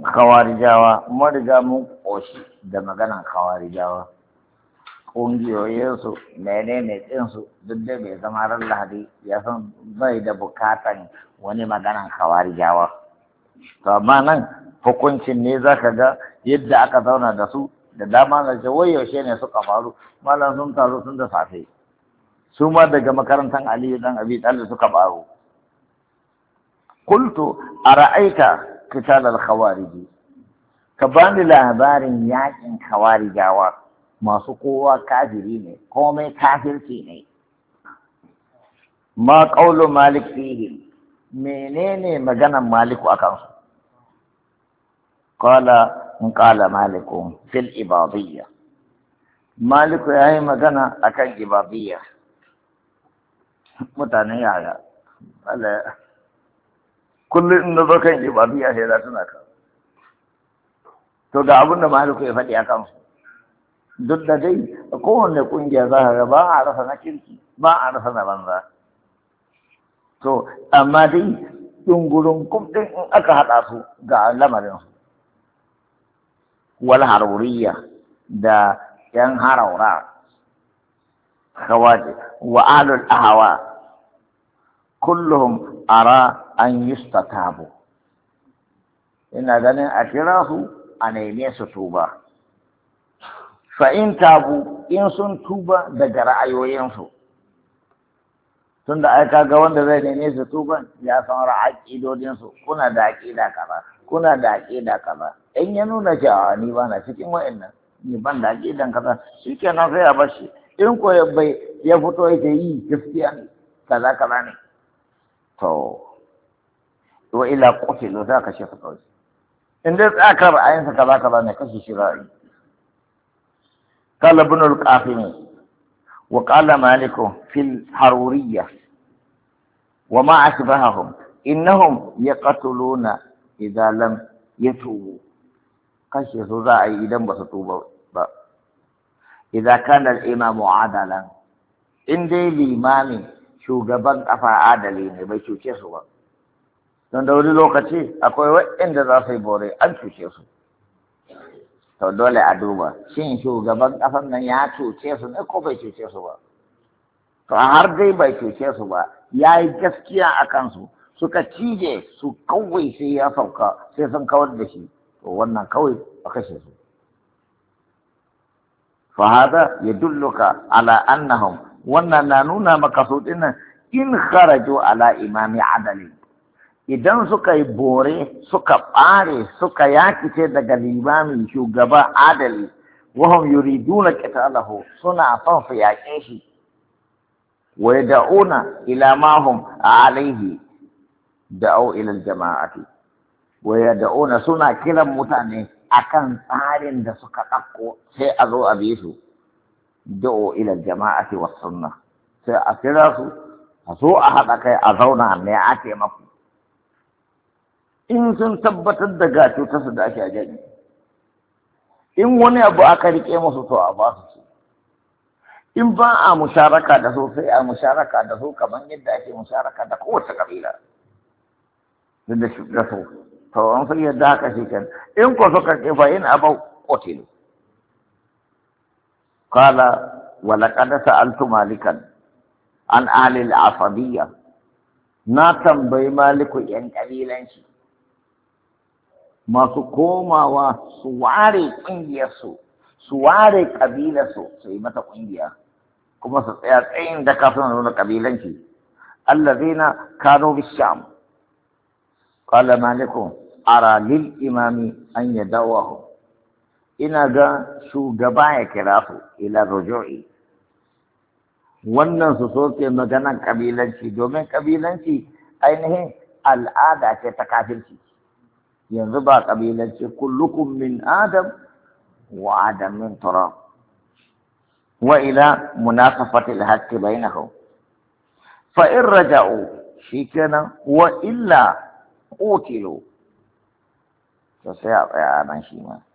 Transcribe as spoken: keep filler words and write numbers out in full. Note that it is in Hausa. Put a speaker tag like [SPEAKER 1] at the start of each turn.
[SPEAKER 1] Khawarijawa mun riga mun ƙoshi da maganan khawarijawa. Ƙungiyoyinsu menene ɗinsu duk da bai zama ran Lahadi ya san bai da bukatan wani maganan khawarijawa. To amma nan hukuncin ne za ka ga yadda aka zauna da su da dama na ce wai yaushe ne suka faru malam sun taru tun da safe. Su ma daga makarantar Aliyu dan Abi Talib suka faru. Kultu ara'aita qital al-khawariji ka bani labarin yakin khawarijawa masu kowa kafiri ne komai kafirci ne. Ma qawlu malik fihi menene maganan maliku akan su? Qala in qala maliku fil ibadiyya maliku yayi magana akan ibadiyya mutanen yaya Allah kullum in zo kan ibadiyya sai da tuna ka to ga abin da maliku ya faɗi akan su duk da dai kowanne kungiya za ka ga ba a rasa na kirki ba a rasa na banza to amma dai dungurin kumɗin in aka haɗa su ga lamarin su wal haruriya da yan haraura khawaji wa alul ahwa kulluhum ara an yustatabu ina ganin a kira su a neme su tuba fa in tabu in sun tuba daga ra'ayoyinsu tunda ai kaga wanda zai neme su tuba ya san ra'aƙidodinsu kuna da aƙida kaza kuna da aƙida kaza in ya nuna cewa ni ba na cikin wa'annan ni ban da aƙidan kaza shikenan sai a bar shi in ko bai ya fito yake yi gaskiya ne kaza kaza ne to wa ila qutilu za ka shi kawai in dai tsaka ra'ayinsa kaza kaza ne kashi shi ra'ayi قال ابن القاسم وقال مالك في الحرورية وما أشبههم إنهم يقتلون إذا لم يتوبوا قشي رأي إذا بسطوبوا إذا كان الإمام عادلا إن دي الإمام شو قبل أفا عادلين بيشو كيسوا don da wani lokaci akwai waɗanda za su yi bore an cuce su to dole a duba shin shugaban ƙasar nan ya cuce su ne ko bai cuce su ba to har dai bai cuce su ba ya yi gaskiya a kansu suka cije su kawai sai ya sauka sai sun kawar da shi to wannan kawai a kashe su fa hada yadulluka ala annahum wannan na nuna maka su dinnan in kharaju ala imami adali idan suka yi bore suka ɓare suka yakice daga limamin shugaba adali wahum yuriduna qitalahu suna son su yaƙe shi wa yad'una ila ma hum alayhi da'u ila al-jama'ati wa yad'una suna kiran mutane akan tsarin da suka ɗauko sai a zo a bi su da'u ila al-jama'ati was sunnah sai a kira su a zo a haɗa kai a zauna ne a ce maku in sun tabbatar da ga cutarsu da ake ajiyar in wani abu aka rike musu to a ba su in ba a musharaka da su sai a musharaka da su kamar yadda ake musharaka da kowace kabila duk da shi da su to an san yadda haka shi kan in ko suka ce fa in abau qutilu qala wa laqad sa'altu malikan an ahli al-asabiyya na tambayi maliku yan kabilanci masu komawa su ware ƙungiyarsu su ware ƙabilarsu su yi mata ƙungiya kuma su tsaya tsayin da kafin nuna ƙabilanci allazina kanu bisham qala maliku ara lil imami an yadawahu ina ga shugaba ya kira su ila rujui wannan su soke maganan ƙabilanci domin ƙabilanci ainihin al'ada ce ta kafirci yanzu ba ƙabilanci kullukum min adam wa adam min turab wa ila munasafati al-haqqi bainahum fa in raja'u shikenan wa illa qutilu to sai a tsaya nan shi ma